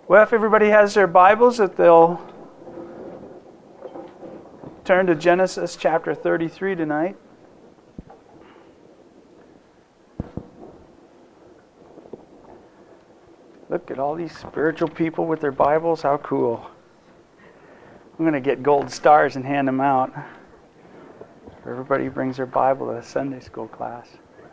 Well, if everybody has their Bibles, that they'll turn to Genesis chapter 33 tonight. Look at all these spiritual people with their Bibles. How cool. I'm going to get gold stars and hand them out for everybody who brings their Bible to a Sunday school class.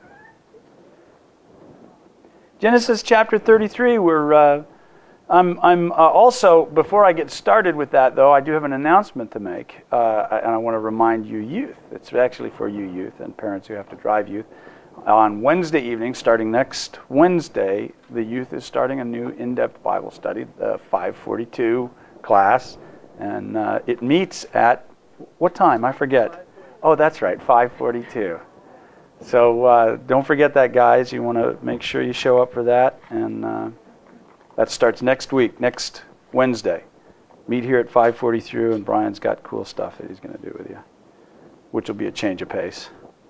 Genesis chapter 33, I'm also, before I get started with that, though, I do have an announcement to make, and I want to remind you youth. It's actually for you youth and parents who have to drive youth. On Wednesday evening, starting next Wednesday, the youth is starting a new in-depth Bible study, the 542 class, and it meets at, what time? I forget. Oh, that's right, 5:42. So don't forget that, guys. You want to make sure you show up for that, and that starts next week, next Wednesday. Meet here at 5:43, and Brian's got cool stuff that he's going to do with you, which will be a change of pace.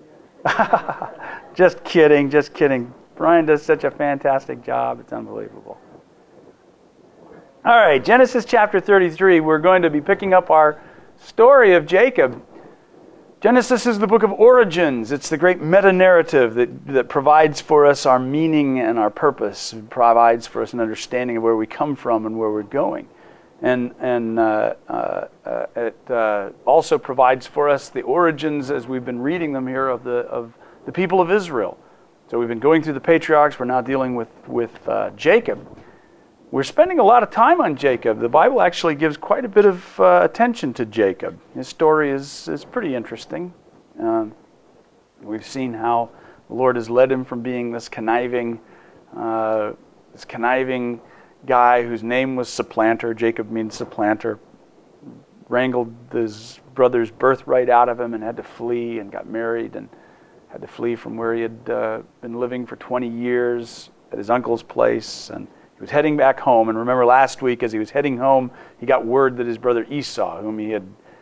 Just kidding. Brian does such a fantastic job. It's unbelievable. All right, Genesis chapter 33. We're going to be picking up our story of Jacob. Genesis is the book of origins. It's the great meta-narrative that provides for us our meaning and our purpose. It provides for us an understanding of where we come from and where we're going. And it also provides for us the origins, as we've been reading them here, of the people of Israel. So we've been going through the patriarchs. We're now dealing with Jacob. We're spending a lot of time on Jacob. The Bible actually gives quite a bit of attention to Jacob. His story is pretty interesting. We've seen how the Lord has led him from being this conniving guy whose name was Supplanter. Jacob means supplanter. Wrangled his brother's birthright out of him and had to flee and got married and had to flee from where he had been living for 20 years at his uncle's place. And he was heading back home, and remember last week as he was heading home, he got word that his brother Esau, whom he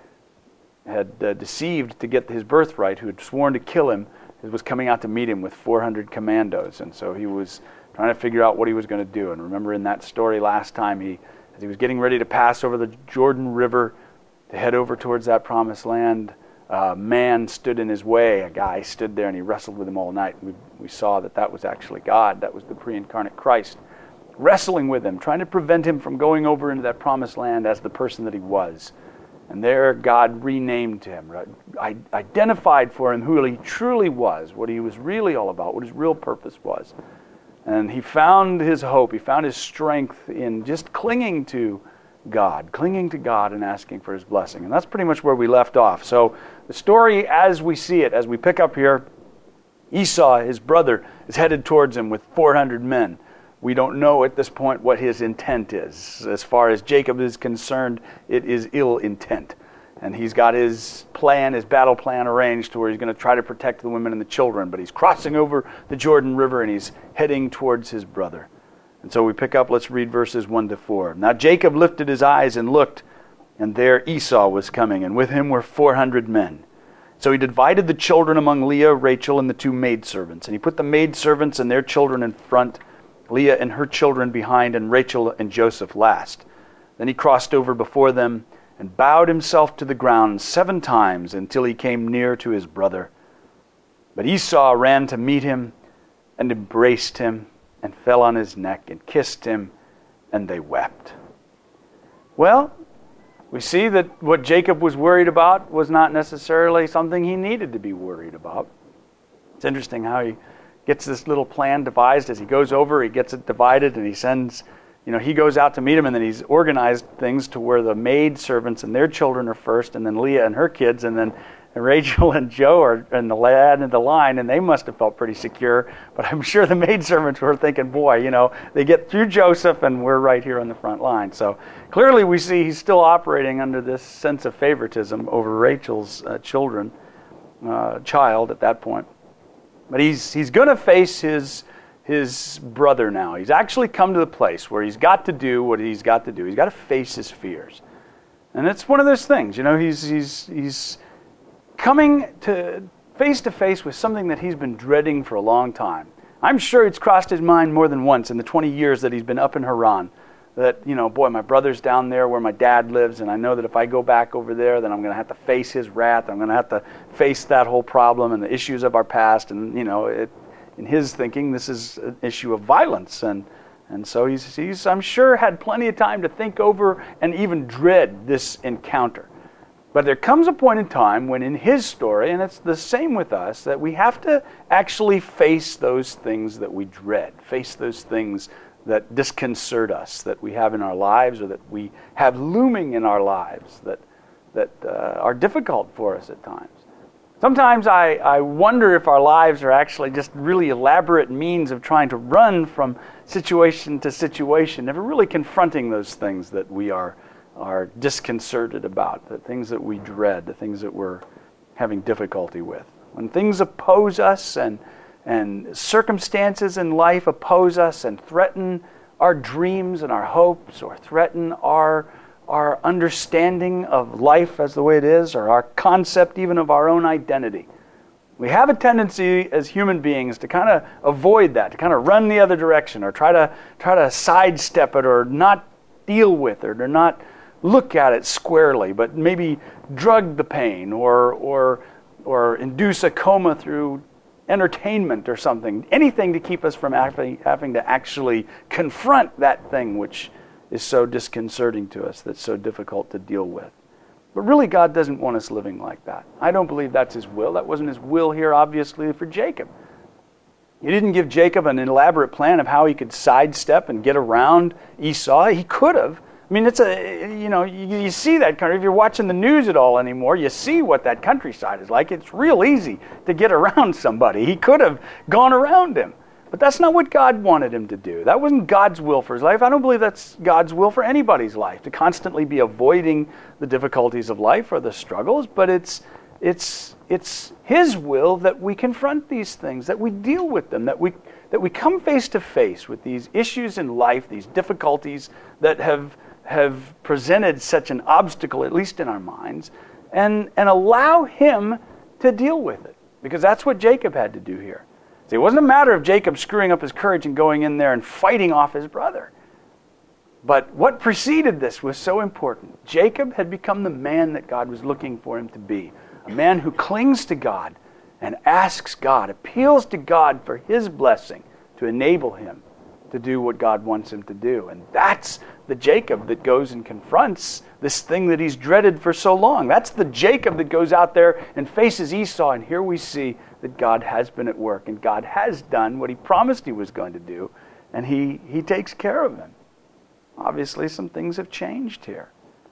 had deceived to get his birthright, who had sworn to kill him, was coming out to meet him with 400 commandos. And so he was trying to figure out what he was going to do. And remember in that story last time, as he was getting ready to pass over the Jordan River to head over towards that promised land, a man stood in his way. A guy stood there and he wrestled with him all night. We saw that was actually God. That was the pre-incarnate Christ, wrestling with him, trying to prevent him from going over into that promised land as the person that he was. And there God renamed him, identified for him who he truly was, what he was really all about, what his real purpose was. And he found his hope, he found his strength in just clinging to God and asking for his blessing. And that's pretty much where we left off. So the story as we see it, as we pick up here, Esau, his brother, is headed towards him with 400 men. We don't know at this point what his intent is. As far as Jacob is concerned, it is ill intent. And he's got his plan, his battle plan arranged to where he's going to try to protect the women and the children. But he's crossing over the Jordan River and he's heading towards his brother. And so we pick up, let's read verses 1-4. Now Jacob lifted his eyes and looked, and there Esau was coming, and with him were 400 men. So he divided the children among Leah, Rachel, and the two maidservants. And he put the maidservants and their children in front, Leah and her children behind, and Rachel and Joseph last. Then he crossed over before them and bowed himself to the ground 7 times until he came near to his brother. But Esau ran to meet him and embraced him and fell on his neck and kissed him, and they wept. Well, we see that what Jacob was worried about was not necessarily something he needed to be worried about. It's interesting how he gets this little plan devised. As he goes over, he gets it divided, and he sends, he goes out to meet him, and then he's organized things to where the maid servants and their children are first, and then Leah and her kids, and then Rachel and Joe are in the end of the line, and they must have felt pretty secure. But I'm sure the maidservants were thinking, boy, they get through Joseph, and we're right here on the front line. So clearly we see he's still operating under this sense of favoritism over Rachel's child at that point. But he's going to face his brother now. He's actually come to the place where he's got to do what he's got to do. He's got to face his fears. And it's one of those things, he's coming to face with something that he's been dreading for a long time. I'm sure it's crossed his mind more than once in the 20 years that he's been up in Haran, that, boy, my brother's down there where my dad lives, and I know that if I go back over there, then I'm going to have to face his wrath. I'm going to have to face that whole problem and the issues of our past. And, in his thinking, this is an issue of violence. And so he's, I'm sure, had plenty of time to think over and even dread this encounter. But there comes a point in time when in his story, and it's the same with us, that we have to actually face those things that we dread, face those things that disconcert us, that we have in our lives or that we have looming in our lives that are difficult for us at times. Sometimes I wonder if our lives are actually just really elaborate means of trying to run from situation to situation, never really confronting those things that we are disconcerted about, the things that we dread, the things that we're having difficulty with. When things oppose us and circumstances in life oppose us and threaten our dreams and our hopes, or threaten our understanding of life as the way it is, or our concept even of our own identity, we have a tendency as human beings to kind of avoid that, to kind of run the other direction, or try to sidestep it, or not deal with it, or not look at it squarely, but maybe drug the pain, or induce a coma through entertainment or something, anything to keep us from having to actually confront that thing which is so disconcerting to us, that's so difficult to deal with. But really, God doesn't want us living like that. I don't believe that's His will. That wasn't His will here, obviously, for Jacob. He didn't give Jacob an elaborate plan of how he could sidestep and get around Esau. He could have. I mean, you see that country. If you're watching the news at all anymore, you see what that countryside is like. It's real easy to get around somebody. He could have gone around him. But that's not what God wanted him to do. That wasn't God's will for his life. I don't believe that's God's will for anybody's life, to constantly be avoiding the difficulties of life or the struggles. But it's His will that we confront these things, that we deal with them, that we come face to face with these issues in life, these difficulties that have presented such an obstacle, at least in our minds, and allow Him to deal with it. Because that's what Jacob had to do here. See, it wasn't a matter of Jacob screwing up his courage and going in there and fighting off his brother. But what preceded this was so important. Jacob had become the man that God was looking for him to be. A man who clings to God and asks God, appeals to God for His blessing to enable him to do what God wants him to do. And that's the Jacob that goes and confronts this thing that he's dreaded for so long. That's the Jacob that goes out there and faces Esau. And here we see that God has been at work, and God has done what He promised He was going to do, and He takes care of him. Obviously, some things have changed here.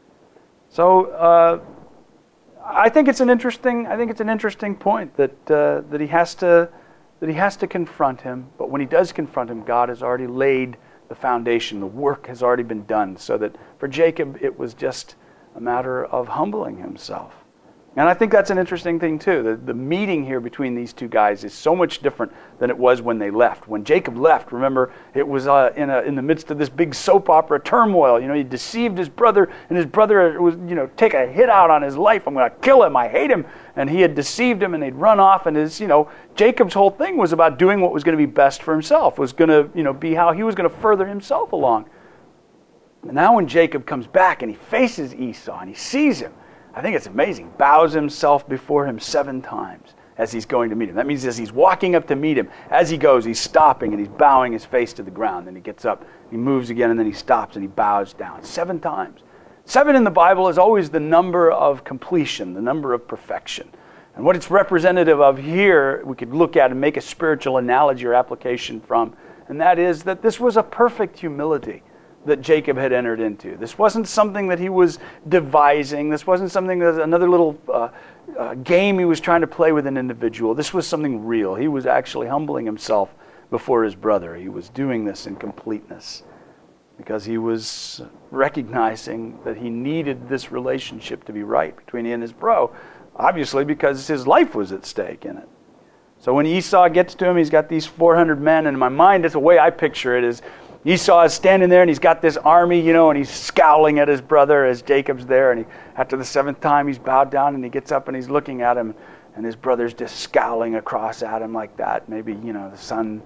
So I think it's an interesting point that he has to confront him. But when he does confront him, God has already laid the foundation. The work has already been done, so that for Jacob it was just a matter of humbling himself. And I think that's an interesting thing too. The meeting here between these two guys is so much different than it was when they left. When Jacob left, remember, it was in the midst of this big soap opera turmoil. He deceived his brother, and his brother was, take a hit out on his life. I'm going to kill him. I hate him. And he had deceived him, and they'd run off. And Jacob's whole thing was about doing what was going to be best for himself. Was going to, be how he was going to further himself along. And now when Jacob comes back and he faces Esau and he sees him, I think it's amazing. Bows himself before him 7 times as he's going to meet him. That means as he's walking up to meet him, as he goes, he's stopping and he's bowing his face to the ground. Then he gets up, he moves again, and then he stops and he bows down 7 times. 7 in the Bible is always the number of completion, the number of perfection. And what it's representative of here, we could look at and make a spiritual analogy or application from, and that is that this was a perfect humility that Jacob had entered into. This wasn't something that he was devising. This wasn't something that another little game he was trying to play with an individual. This was something real. He was actually humbling himself before his brother. He was doing this in completeness because he was recognizing that he needed this relationship to be right between he and his bro, obviously because his life was at stake in it. So when Esau gets to him, he's got these 400 men, and in my mind, that's the way I picture it, is Esau is standing there and he's got this army, and he's scowling at his brother as Jacob's there. And after the 7th time, he's bowed down and he gets up and he's looking at him, and his brother's just scowling across at him like that. Maybe, the sun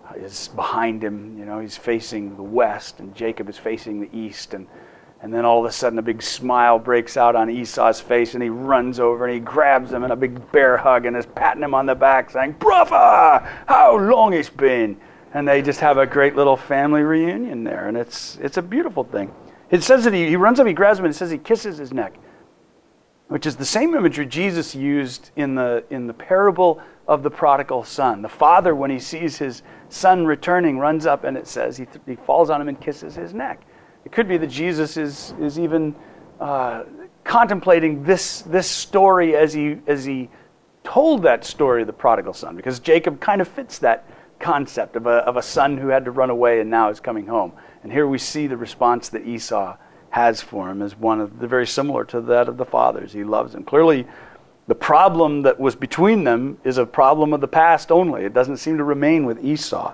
is behind him. He's facing the west, and Jacob is facing the east. And then all of a sudden a big smile breaks out on Esau's face, and he runs over and he grabs him in a big bear hug and is patting him on the back saying, "Brother, how long it's been." And they just have a great little family reunion there, and it's a beautiful thing. It says that he runs up, he grabs him, and it says he kisses his neck, which is the same imagery Jesus used in the parable of the prodigal son. The father, when he sees his son returning, runs up, and it says he falls on him and kisses his neck. It could be that Jesus is even contemplating this story as he told that story of the prodigal son, because Jacob kind of fits that concept of a son who had to run away and now is coming home. And here we see the response that Esau has for him as one of the very similar to that of the fathers. He loves him. Clearly, the problem that was between them is a problem of the past only. It doesn't seem to remain with Esau.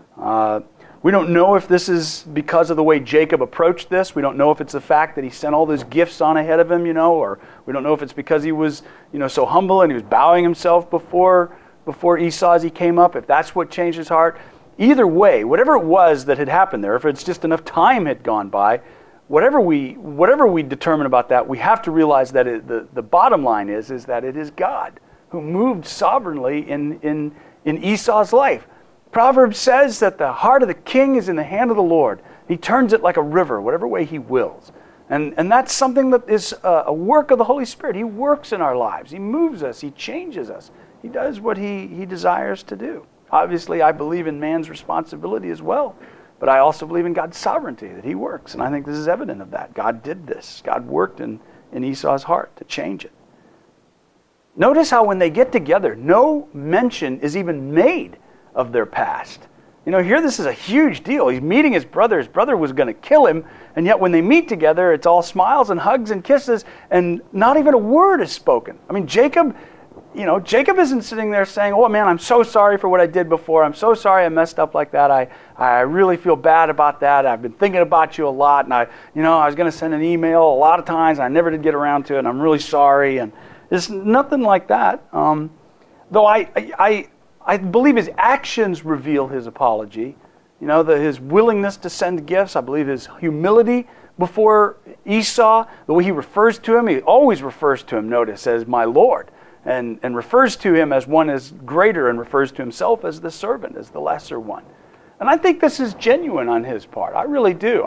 We don't know if this is because of the way Jacob approached this. We don't know if it's the fact that he sent all those gifts on ahead of him, or we don't know if it's because he was, so humble and he was bowing himself before Esau as he came up, if that's what changed his heart. Either way, whatever it was that had happened there, if it's just enough time had gone by, whatever we determine about that, we have to realize that the bottom line is that it is God who moved sovereignly in Esau's life. Proverbs says that the heart of the king is in the hand of the Lord. He turns it like a river, whatever way he wills. And that's something that is a work of the Holy Spirit. He works in our lives. He moves us. He changes us. He does what he desires to do. Obviously, I believe in man's responsibility as well. But I also believe in God's sovereignty, that he works. And I think this is evident of that. God did this. God worked in Esau's heart to change it. Notice how when they get together, no mention is even made of their past. Here this is a huge deal. He's meeting his brother. His brother was going to kill him. And yet when they meet together, it's all smiles and hugs and kisses. And not even a word is spoken. I mean, Jacob isn't sitting there saying, "Oh man, I'm so sorry for what I did before. I'm so sorry I messed up like that. I really feel bad about that. I've been thinking about you a lot, and I was going to send an email a lot of times, and I never did get around to it, and I'm really sorry." And there's nothing like that. Though I believe his actions reveal his apology. His willingness to send gifts. I believe his humility before Esau, the way he refers to him. He always refers to him, notice, as my Lord. And refers to him as one as greater, and refers to himself as the servant, as the lesser one. And I think this is genuine on his part. I really do.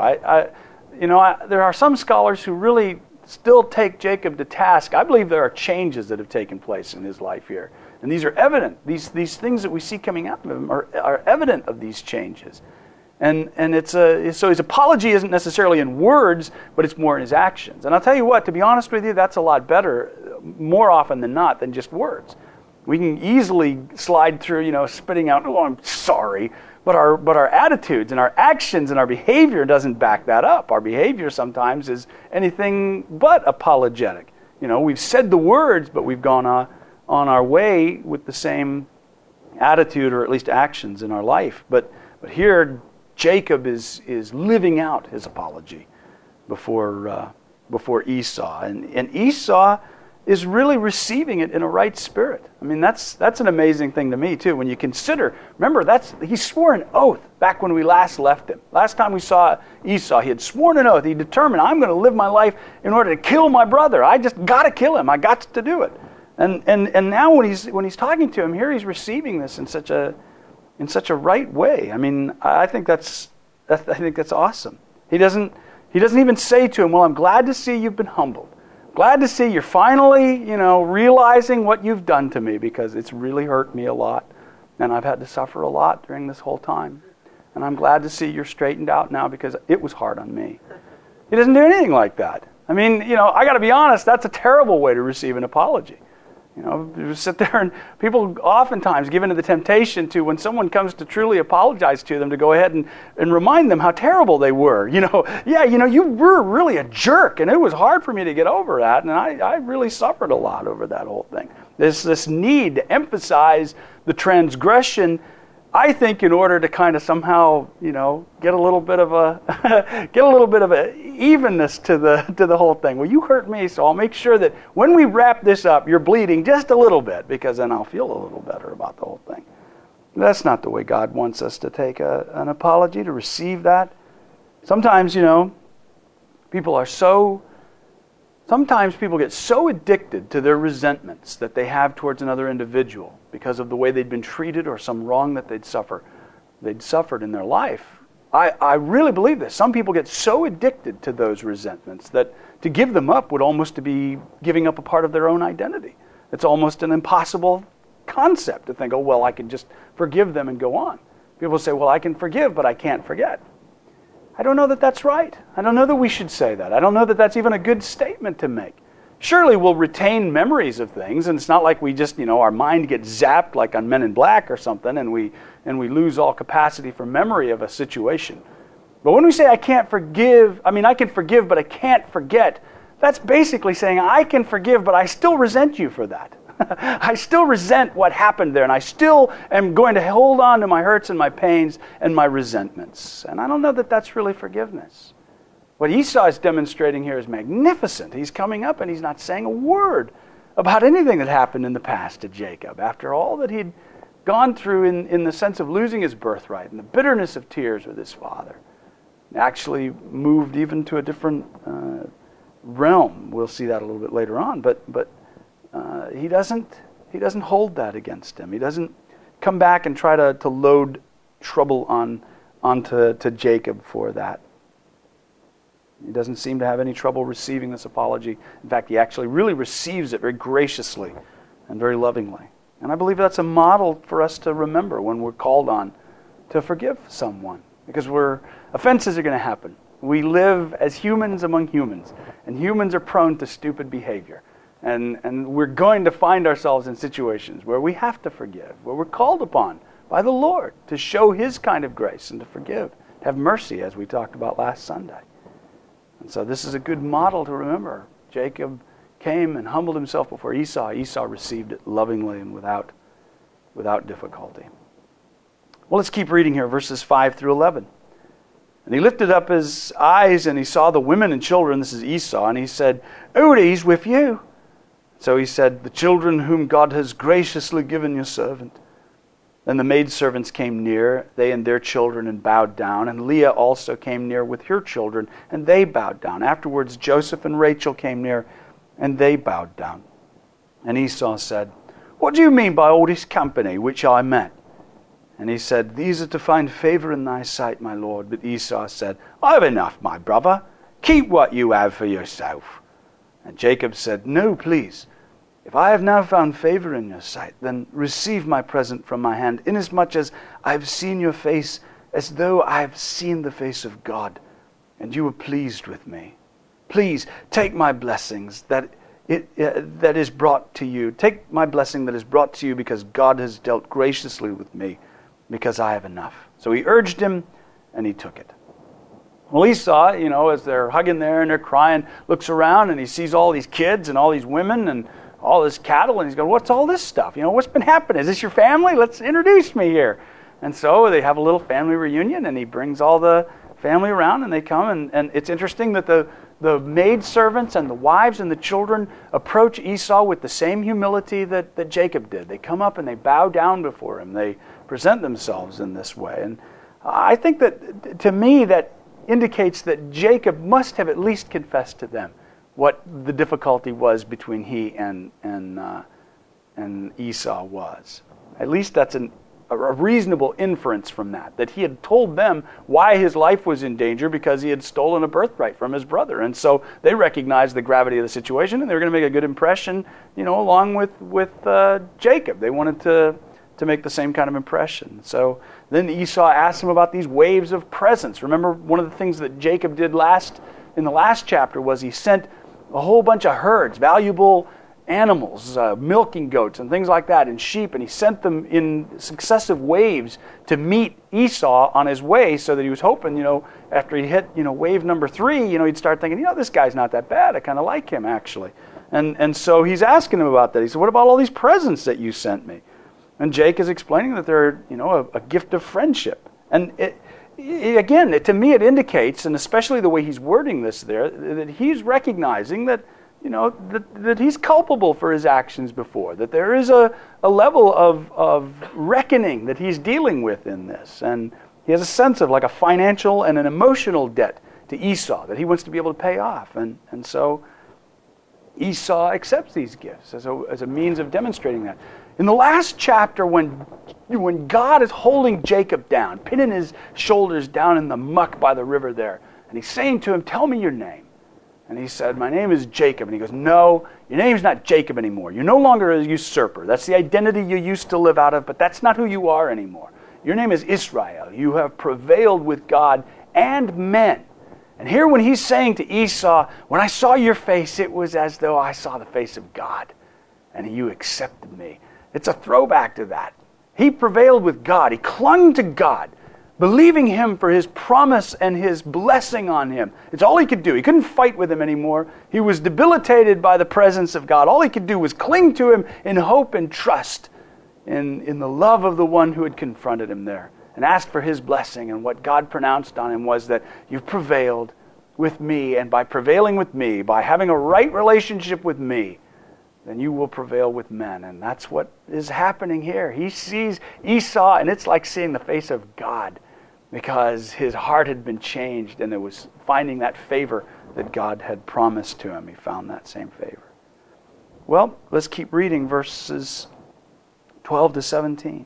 There are some scholars who really still take Jacob to task. I believe there are changes that have taken place in his life here. And these are evident. These things that we see coming out of him are evident of these changes. And so his apology isn't necessarily in words, but it's more in his actions. And I'll tell you what, to be honest with you, that's a lot better, more often than not, than just words. We can easily slide through, spitting out, "Oh, I'm sorry," but our attitudes and our actions and our behavior doesn't back that up. Our behavior sometimes is anything but apologetic. We've said the words, but we've gone on our way with the same attitude, or at least actions in our life. But here, Jacob is living out his apology before Esau, and Esau is really receiving it in a right spirit. I mean, that's an amazing thing to me too. When you consider, remember, he swore an oath back when we last left him. Last time we saw Esau, he had sworn an oath. He determined, "I'm going to live my life in order to kill my brother. I just got to kill him. I got to do it." And now when he's talking to him here, he's receiving this in such a right way. I mean, I think that's awesome. He doesn't even say to him, "Well, I'm glad to see you've been humbled. Glad to see you're finally, realizing what you've done to me, because it's really hurt me a lot, and I've had to suffer a lot during this whole time. And I'm glad to see you're straightened out now, because it was hard on me." He doesn't do anything like that. I mean, I got to be honest, that's a terrible way to receive an apology. You sit there, and people oftentimes give into the temptation to, when someone comes to truly apologize to them, to go ahead and remind them how terrible they were. You were really a jerk, and it was hard for me to get over that, and I really suffered a lot over that whole thing. There's this need to emphasize the transgression, I think, in order to kind of somehow, get a little bit of a evenness to the whole thing. Well, you hurt me, so I'll make sure that when we wrap this up, you're bleeding just a little bit, because then I'll feel a little better about the whole thing. That's not the way God wants us to take an apology, to receive that. Sometimes, people get so addicted to their resentments that they have towards another individual because of the way they'd been treated or some wrong that they'd suffered in their life. I really believe this. Some people get so addicted to those resentments that to give them up would almost be giving up a part of their own identity. It's almost an impossible concept to think, oh, well, I can just forgive them and go on. People say, well, I can forgive, but I can't forget. I don't know that that's right. I don't know that we should say that. I don't know that that's even a good statement to make. Surely we'll retain memories of things, and it's not like we just, our mind gets zapped like on Men in Black or something, and we lose all capacity for memory of a situation. But when we say I can forgive, but I can't forget, that's basically saying I can forgive, but I still resent you for that. I still resent what happened there, and I still am going to hold on to my hurts and my pains and my resentments. And I don't know that that's really forgiveness. What Esau is demonstrating here is magnificent. He's coming up and he's not saying a word about anything that happened in the past to Jacob. After all that he'd gone through in the sense of losing his birthright and the bitterness of tears with his father, actually moved even to a different realm. We'll see that a little bit later on. But he doesn't hold that against him. He doesn't come back and try to load trouble onto Jacob for that. He doesn't seem to have any trouble receiving this apology. In fact, he actually really receives it very graciously and very lovingly. And I believe that's a model for us to remember when we're called on to forgive someone. Because offenses are going to happen. We live as humans among humans. And humans are prone to stupid behavior. And we're going to find ourselves in situations where we have to forgive, where we're called upon by the Lord to show His kind of grace and to forgive, to have mercy, as we talked about last Sunday. And so this is a good model to remember. Jacob came and humbled himself before Esau. Esau received it lovingly and without difficulty. Well, let's keep reading here, verses 5 through 11. And he lifted up his eyes and he saw the women and children, this is Esau, and he said, "Who are these with you?" So he said, "The children whom God has graciously given your servant." Then the maidservants came near, they and their children, and bowed down. And Leah also came near with her children, and they bowed down. Afterwards Joseph and Rachel came near, and they bowed down. And Esau said, "What do you mean by all this company which I met?" And he said, "These are to find favor in thy sight, my lord." But Esau said, "I have enough, my brother. Keep what you have for yourself." And Jacob said, "No, please. If I have now found favor in your sight, then receive my present from my hand, inasmuch as I have seen your face as though I have seen the face of God, and you were pleased with me. Please take my blessings that is brought to you. Take my blessing that is brought to you because God has dealt graciously with me, because I have enough." So he urged him, and he took it. Well, Esau, as they're hugging there and they're crying, looks around and he sees all these kids and all these women and all this cattle, and he's going, "What's all this stuff? What's been happening? Is this your family? Let's introduce me here." And so they have a little family reunion, and he brings all the family around, and they come, and it's interesting that the maidservants and the wives and the children approach Esau with the same humility that Jacob did. They come up and they bow down before him. They present themselves in this way. And I think that, to me, that indicates that Jacob must have at least confessed to them what the difficulty was between he and Esau was. At least that's a reasonable inference from that he had told them why his life was in danger because he had stolen a birthright from his brother. And so they recognized the gravity of the situation, and they were going to make a good impression, along with Jacob. They wanted to make the same kind of impression. So then Esau asked him about these waves of presents. Remember, one of the things that Jacob did in the last chapter was he sent a whole bunch of herds, valuable animals, milking goats and things like that, and sheep, and he sent them in successive waves to meet Esau on his way, so that he was hoping, after he hit, wave number 3, he'd start thinking, this guy's not that bad. I kind of like him, actually. And so he's asking him about that. He said, "What about all these presents that you sent me?" And Jake is explaining that they're, a gift of friendship. And again, to me it indicates, and especially the way he's wording this there, that he's recognizing that, that he's culpable for his actions before, that there is a level of reckoning that he's dealing with in this. And he has a sense of like a financial and an emotional debt to Esau that he wants to be able to pay off. And so Esau accepts these gifts as a means of demonstrating that. In the last chapter, when God is holding Jacob down, pinning his shoulders down in the muck by the river there, and he's saying to him, "Tell me your name." And he said, "My name is Jacob." And he goes, "No, your name's not Jacob anymore. You're no longer a usurper. That's the identity you used to live out of, but that's not who you are anymore. Your name is Israel. You have prevailed with God and men." And here when he's saying to Esau, "When I saw your face, it was as though I saw the face of God, and you accepted me." It's a throwback to that. He prevailed with God. He clung to God, believing him for his promise and his blessing on him. It's all he could do. He couldn't fight with him anymore. He was debilitated by the presence of God. All he could do was cling to him in hope and trust in the love of the one who had confronted him there and asked for his blessing. And what God pronounced on him was that you've prevailed with me, and by prevailing with me, by having a right relationship with me, then you will prevail with men. And that's what is happening here. He sees Esau, and it's like seeing the face of God, because his heart had been changed, and it was finding that favor that God had promised to him. He found that same favor. Well, let's keep reading verses 12 to 17.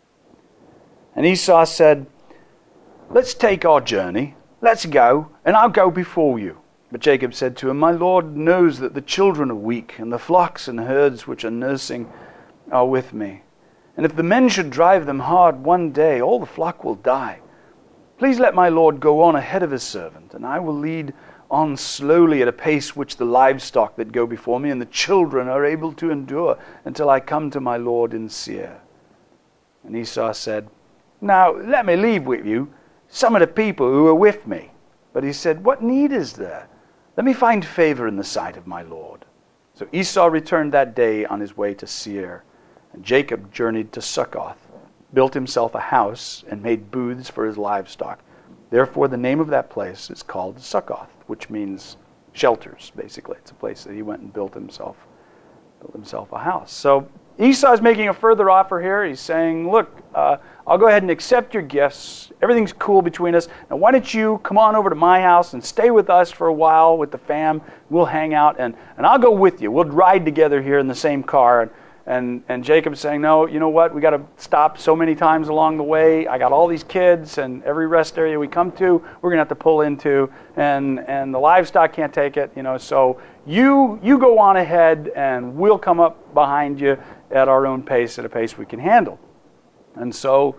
And Esau said, "Let's take our journey. Let's go, and I'll go before you." But Jacob said to him, "My Lord knows that the children are weak, and the flocks and herds which are nursing are with me. And if the men should drive them hard one day, all the flock will die. Please let my Lord go on ahead of his servant, and I will lead on slowly at a pace which the livestock that go before me and the children are able to endure until I come to my Lord in Seir." And Esau said, "Now let me leave with you some of the people who are with me." But he said, "What need is there? Let me find favor in the sight of my Lord." So Esau returned that day on his way to Seir, and Jacob journeyed to Succoth, built himself a house, and made booths for his livestock. Therefore the name of that place is called Succoth, which means shelters, basically. It's a place that he went and built himself a house. So Esau is making a further offer here. He's saying, "Look, I'll go ahead and accept your gifts. Everything's cool between us. Now why don't you come on over to my house and stay with us for a while with the fam. We'll hang out, and I'll go with you. We'll ride together here in the same car." And Jacob's saying, "No, you know what? We got to stop so many times along the way. I got all these kids, and every rest area we come to, we're going to have to pull into, and the livestock can't take it. So you go on ahead, and we'll come up behind you at our own pace, at a pace we can handle." And so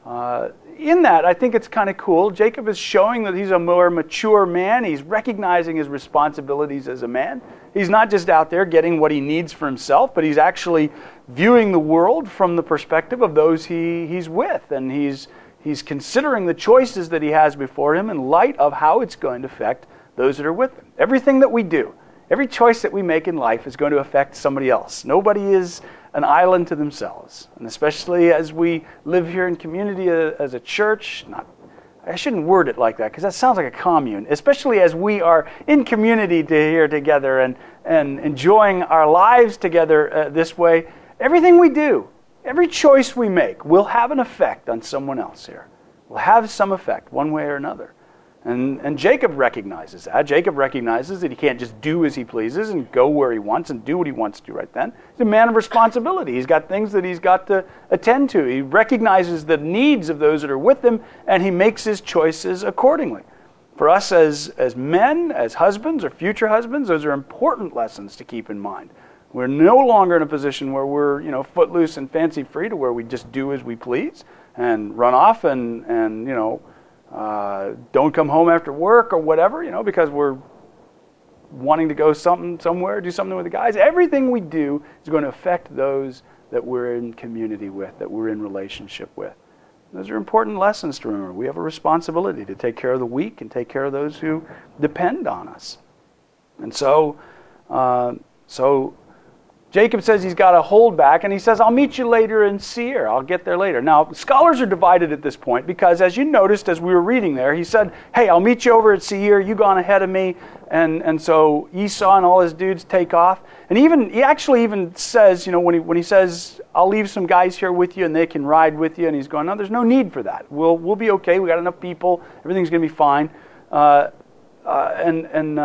in that, I think it's kind of cool. Jacob is showing that he's a more mature man. He's recognizing his responsibilities as a man. He's not just out there getting what he needs for himself, but he's actually viewing the world from the perspective of those he's with. And he's considering the choices that he has before him in light of how it's going to affect those that are with him. Everything that we do, every choice that we make in life is going to affect somebody else. Nobody is an island to themselves. And especially as we live here in community as a church, I shouldn't word it like that because that sounds like a commune, especially as we are in community here together and enjoying our lives together this way. Everything we do, every choice we make will have an effect on someone else here. Will have some effect one way or another. And Jacob recognizes that. Jacob recognizes that he can't just do as he pleases and go where he wants and do what he wants to do right then. He's a man of responsibility. He's got things that he's got to attend to. He recognizes the needs of those that are with him, and he makes his choices accordingly. For us as men, as husbands or future husbands, those are important lessons to keep in mind. We're no longer in a position where we're, footloose and fancy free to where we just do as we please and run off and don't come home after work or whatever, because we're wanting to go somewhere, do something with the guys. Everything we do is going to affect those that we're in community with, that we're in relationship with. Those are important lessons to remember. We have a responsibility to take care of the weak and take care of those who depend on us. And so Jacob says he's got to hold back, and he says, I'll meet you later in Seir. I'll get there later. Now, scholars are divided at this point because, as you noticed as we were reading there, he said, hey, I'll meet you over at Seir. You go on ahead of me. And so Esau and all his dudes take off. And he actually even says, when he says, I'll leave some guys here with you and they can ride with you. And he's going, no, there's no need for that. We'll be okay. We got enough people. Everything's going to be fine. And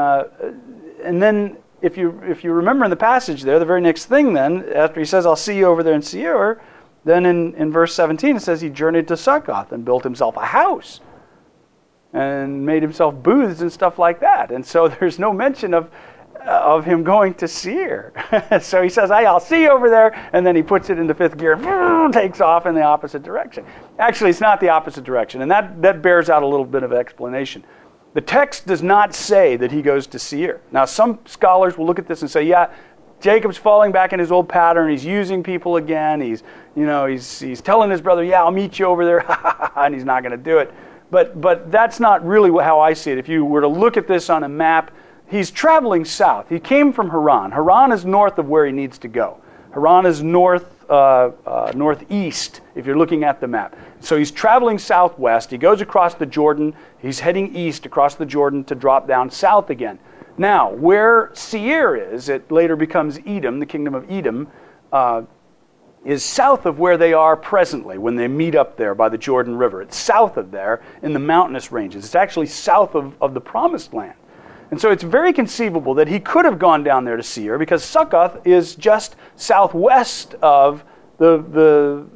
then if you remember in the passage there, the very next thing then, after he says, I'll see you over there in Seir, then in verse 17 it says he journeyed to Succoth and built himself a house and made himself booths and stuff like that. And so there's no mention of him going to Seir. So he says, hey, I'll see you over there, and then he puts it into fifth gear and takes off in the opposite direction. Actually, it's not the opposite direction, and that bears out a little bit of explanation. The text does not say that he goes to Seir. Now, some scholars will look at this and say, yeah, Jacob's falling back in his old pattern. He's using people again. He's telling his brother, yeah, I'll meet you over there, and he's not going to do it. But that's not really how I see it. If you were to look at this on a map, he's traveling south. He came from Haran. Haran is north of where he needs to go. Haran is northeast, if you're looking at the map. So he's traveling southwest. He goes across the Jordan. He's heading east across the Jordan to drop down south again. Now, where Seir is, it later becomes Edom, the kingdom of Edom, is south of where they are presently when they meet up there by the Jordan River. It's south of there in the mountainous ranges. It's actually south of the Promised Land. And so it's very conceivable that he could have gone down there to Seir because Succoth is just southwest of the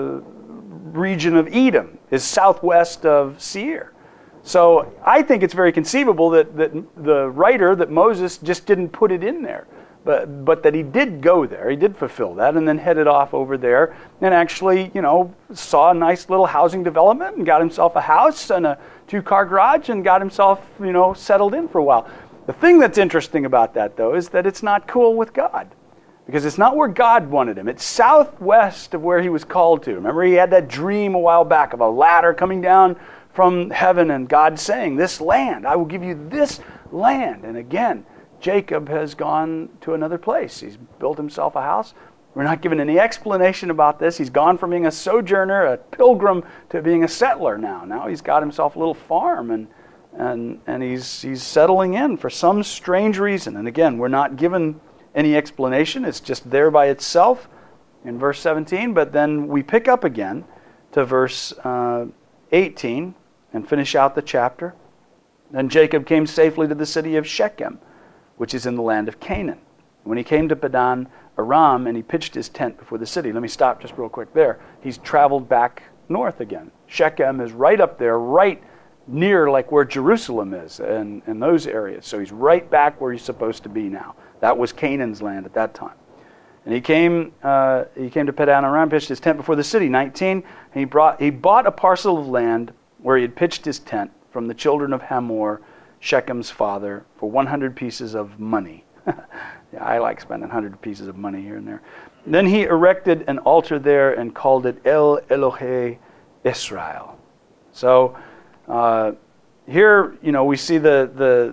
region of Edom, is southwest of Seir. So I think it's very conceivable that the writer, that Moses just didn't put it in there. But that he did go there, he did fulfill that, and then headed off over there and actually, saw a nice little housing development and got himself a house and a 2-car garage and got himself, settled in for a while. The thing that's interesting about that, though, is that it's not cool with God because it's not where God wanted him. It's southwest of where he was called to. Remember, he had that dream a while back of a ladder coming down from heaven and God saying, this land, I will give you this land. And again, Jacob has gone to another place. He's built himself a house. We're not given any explanation about this. He's gone from being a sojourner, a pilgrim, to being a settler now. Now he's got himself a little farm and he's settling in for some strange reason. And again, we're not given any explanation. It's just there by itself in verse 17. But then we pick up again to verse 18 and finish out the chapter. Then Jacob came safely to the city of Shechem, which is in the land of Canaan. When he came to Padan Aram and he pitched his tent before the city. Let me stop just real quick there. He's traveled back north again. Shechem is right up there, right near like where Jerusalem is and those areas. So he's right back where he's supposed to be now. That was Canaan's land at that time. And he came to Padan Aram, pitched his tent before the city, 19. And he bought a parcel of land where he had pitched his tent from the children of Hamor, Shechem's father, for 100 pieces of money. Yeah, I like spending 100 pieces of money here and there. Then he erected an altar there and called it El Elohe Israel. So here, we see the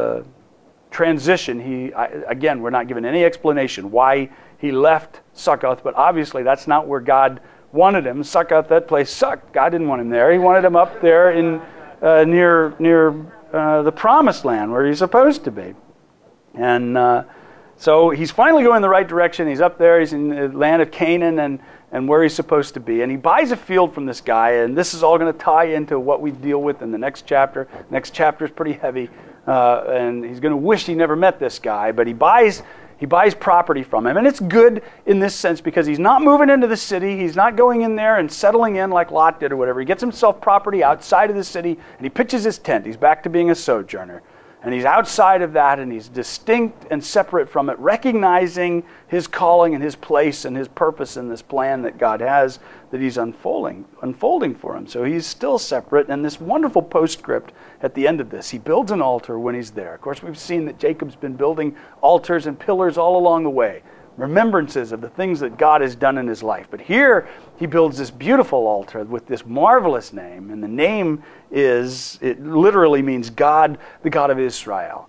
transition. Again, we're not given any explanation why he left Succoth, but obviously that's not where God wanted him. Succoth, that place sucked. God didn't want him there. He wanted him up there in near the Promised Land where he's supposed to be. And so he's finally going in the right direction. He's up there. He's in the land of Canaan and where he's supposed to be. And he buys a field from this guy, and this is all going to tie into what we deal with in the next chapter. Next chapter is pretty heavy, and he's going to wish he never met this guy. But he buys property from him. And it's good in this sense because he's not moving into the city. He's not going in there and settling in like Lot did or whatever. He gets himself property outside of the city, and he pitches his tent. He's back to being a sojourner. And he's outside of that, and he's distinct and separate from it, recognizing his calling and his place and his purpose in this plan that God has that he's unfolding for him. So he's still separate, and this wonderful postscript at the end of this, he builds an altar when he's there. Of course, we've seen that Jacob's been building altars and pillars all along the way, remembrances of the things that God has done in his life. But here, he builds this beautiful altar with this marvelous name, and the name it literally means God, the God of Israel.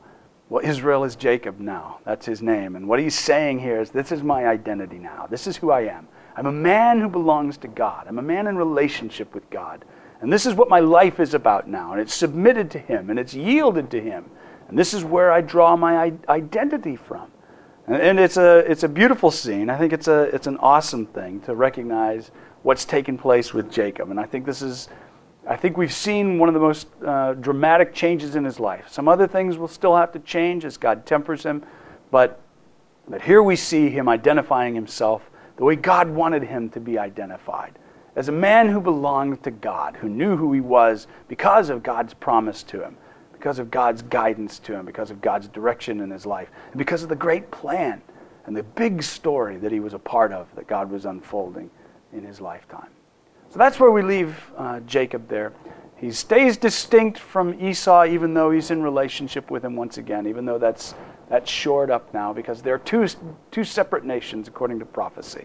Well, Israel is Jacob now. That's his name. And what he's saying here is, this is my identity now. This is who I am. I'm a man who belongs to God. I'm a man in relationship with God. And this is what my life is about now. And it's submitted to him, and it's yielded to him. And this is where I draw my identity from. And it's a beautiful scene. I think it's an awesome thing to recognize what's taken place with Jacob. And I think we've seen one of the most dramatic changes in his life. Some other things will still have to change as God tempers him. But here we see him identifying himself the way God wanted him to be identified. As a man who belonged to God, who knew who he was because of God's promise to him, because of God's guidance to him, because of God's direction in his life, and because of the great plan and the big story that he was a part of, that God was unfolding in his lifetime. So that's where we leave Jacob there. He stays distinct from Esau, even though he's in relationship with him once again, even though that's shored up now, because they're two separate nations according to prophecy.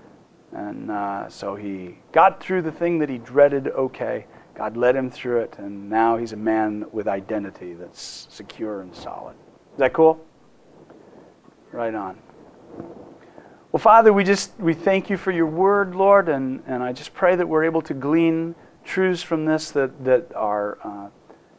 And so he got through the thing that he dreaded, okay. God led him through it, and now he's a man with identity that's secure and solid. Is that cool? Right on. Well, Father, we thank you for your word, Lord, and I just pray that we're able to glean truths from this that are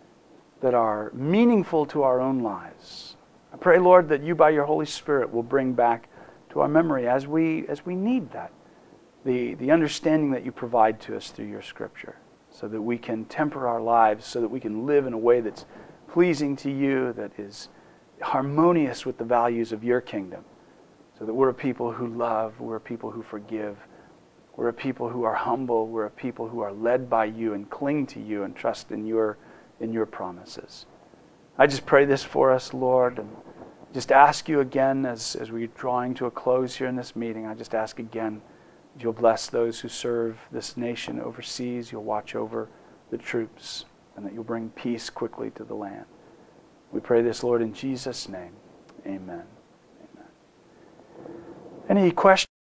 meaningful to our own lives. I pray, Lord, that you by your Holy Spirit will bring back to our memory as we need that, the understanding that you provide to us through your Scripture, so that we can temper our lives, so that we can live in a way that's pleasing to you, that is harmonious with the values of your kingdom, so that we're a people who love, we're a people who forgive, we're a people who are humble, we're a people who are led by you and cling to you and trust in your promises. I just pray this for us, Lord, and just ask you again as we're drawing to a close here in this meeting, I just ask again, you'll bless those who serve this nation overseas. You'll watch over the troops, and that you'll bring peace quickly to the land. We pray this, Lord, in Jesus' name. Amen. Amen. Any questions?